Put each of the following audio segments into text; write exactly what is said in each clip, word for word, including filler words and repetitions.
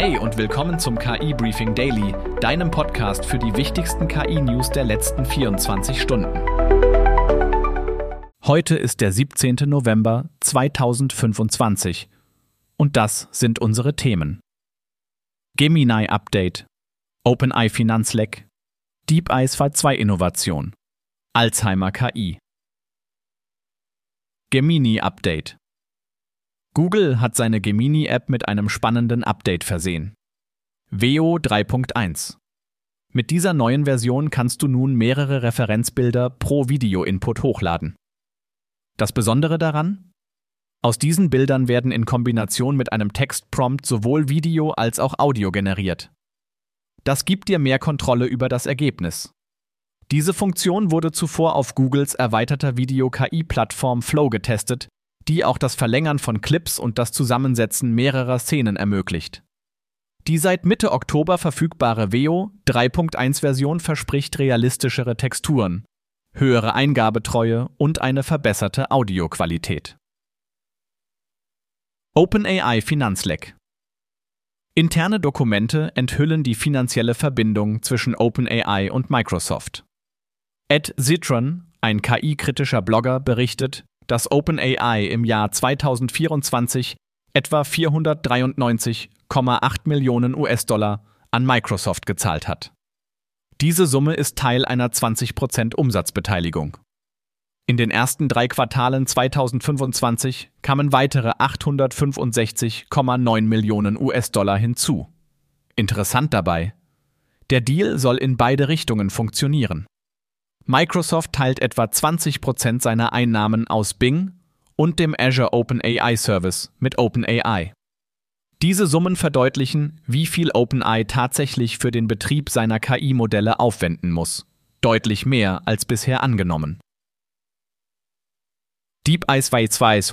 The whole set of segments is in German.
Hey und willkommen zum K I-Briefing Daily, deinem Podcast für die wichtigsten K I-News der letzten vierundzwanzig Stunden. Heute ist der siebzehnte November zweitausendfünfundzwanzig und das sind unsere Themen. Gemini-Update, OpenAI-Finanzleck, DeepEye V zwei Innovation, Alzheimer-K I. Gemini-Update. Google hat seine Gemini-App mit einem spannenden Update versehen. Veo drei Punkt eins. Mit dieser neuen Version kannst du nun mehrere Referenzbilder pro Video-Input hochladen. Das Besondere daran? Aus diesen Bildern werden in Kombination mit einem Textprompt sowohl Video als auch Audio generiert. Das gibt dir mehr Kontrolle über das Ergebnis. Diese Funktion wurde zuvor auf Googles erweiterter Video-K I-Plattform Flow getestet, die auch das Verlängern von Clips und das Zusammensetzen mehrerer Szenen ermöglicht. Die seit Mitte Oktober verfügbare Veo drei Punkt eins Version verspricht realistischere Texturen, höhere Eingabetreue und eine verbesserte Audioqualität. OpenAI Finanzleck. Interne Dokumente enthüllen die finanzielle Verbindung zwischen OpenAI und Microsoft. Ed Zitron, ein K I-kritischer Blogger, berichtet, dass OpenAI im Jahr zweitausendvierundzwanzig etwa vierhundertdreiundneunzig Komma acht Millionen U S-Dollar an Microsoft gezahlt hat. Diese Summe ist Teil einer zwanzig Prozent Umsatzbeteiligung. In den ersten drei Quartalen zweitausendfünfundzwanzig kamen weitere achthundertfünfundsechzig Komma neun Millionen U S-Dollar hinzu. Interessant dabei: Der Deal soll in beide Richtungen funktionieren. Microsoft teilt etwa zwanzig Prozent seiner Einnahmen aus Bing und dem Azure OpenAI Service mit OpenAI. Diese Summen verdeutlichen, wie viel OpenAI tatsächlich für den Betrieb seiner K I-Modelle aufwenden muss. Deutlich mehr als bisher angenommen. DeepEye V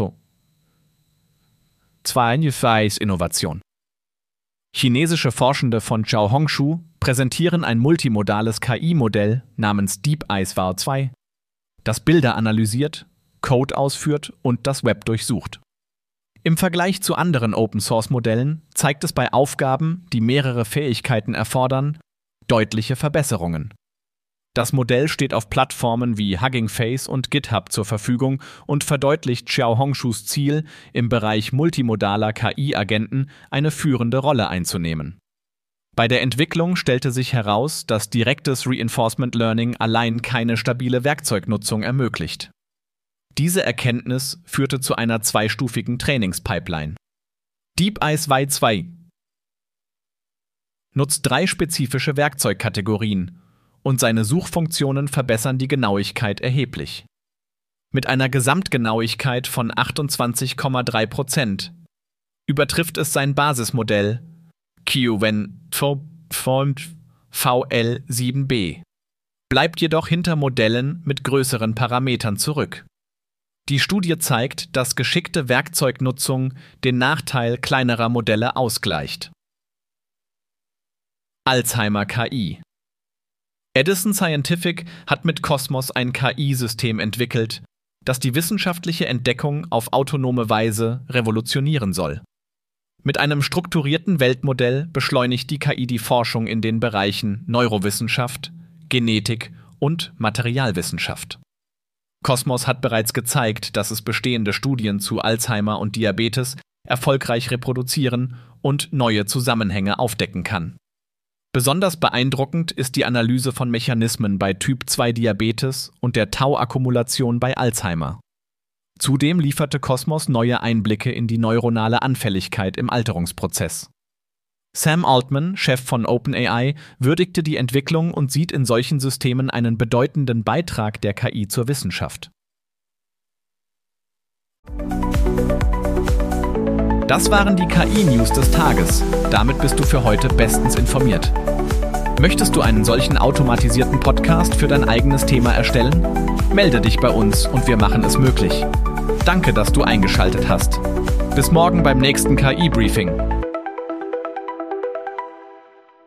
zwei Innovation. Chinesische Forschende von Chaohongshu präsentieren ein multimodales K I-Modell namens DeepEye V zwei, das Bilder analysiert, Code ausführt und das Web durchsucht. Im Vergleich zu anderen Open-Source-Modellen zeigt es bei Aufgaben, die mehrere Fähigkeiten erfordern, deutliche Verbesserungen. Das Modell steht auf Plattformen wie Hugging Face und GitHub zur Verfügung und verdeutlicht Chaohongshus Ziel, im Bereich multimodaler K I-Agenten eine führende Rolle einzunehmen. Bei der Entwicklung stellte sich heraus, dass direktes Reinforcement Learning allein keine stabile Werkzeugnutzung ermöglicht. Diese Erkenntnis führte zu einer zweistufigen Trainingspipeline. DeepEye V zwei nutzt drei spezifische Werkzeugkategorien und seine Suchfunktionen verbessern die Genauigkeit erheblich. Mit einer Gesamtgenauigkeit von achtundzwanzig Komma drei Prozent übertrifft es sein Basismodell Q N V L sieben b, bleibt jedoch hinter Modellen mit größeren Parametern zurück. Die Studie zeigt, dass geschickte Werkzeugnutzung den Nachteil kleinerer Modelle ausgleicht. Alzheimer-K I. Edison Scientific hat mit Cosmos ein K I-System entwickelt, das die wissenschaftliche Entdeckung auf autonome Weise revolutionieren soll. Mit einem strukturierten Weltmodell beschleunigt die K I die Forschung in den Bereichen Neurowissenschaft, Genetik und Materialwissenschaft. Cosmos hat bereits gezeigt, dass es bestehende Studien zu Alzheimer und Diabetes erfolgreich reproduzieren und neue Zusammenhänge aufdecken kann. Besonders beeindruckend ist die Analyse von Mechanismen bei Typ zwei Diabetes und der Tau-Akkumulation bei Alzheimer. Zudem lieferte Cosmos neue Einblicke in die neuronale Anfälligkeit im Alterungsprozess. Sam Altman, Chef von OpenAI, würdigte die Entwicklung und sieht in solchen Systemen einen bedeutenden Beitrag der K I zur Wissenschaft. Das waren die K I-News des Tages. Damit bist du für heute bestens informiert. Möchtest du einen solchen automatisierten Podcast für dein eigenes Thema erstellen? Melde dich bei uns und wir machen es möglich. Danke, dass du eingeschaltet hast. Bis morgen beim nächsten K I-Briefing.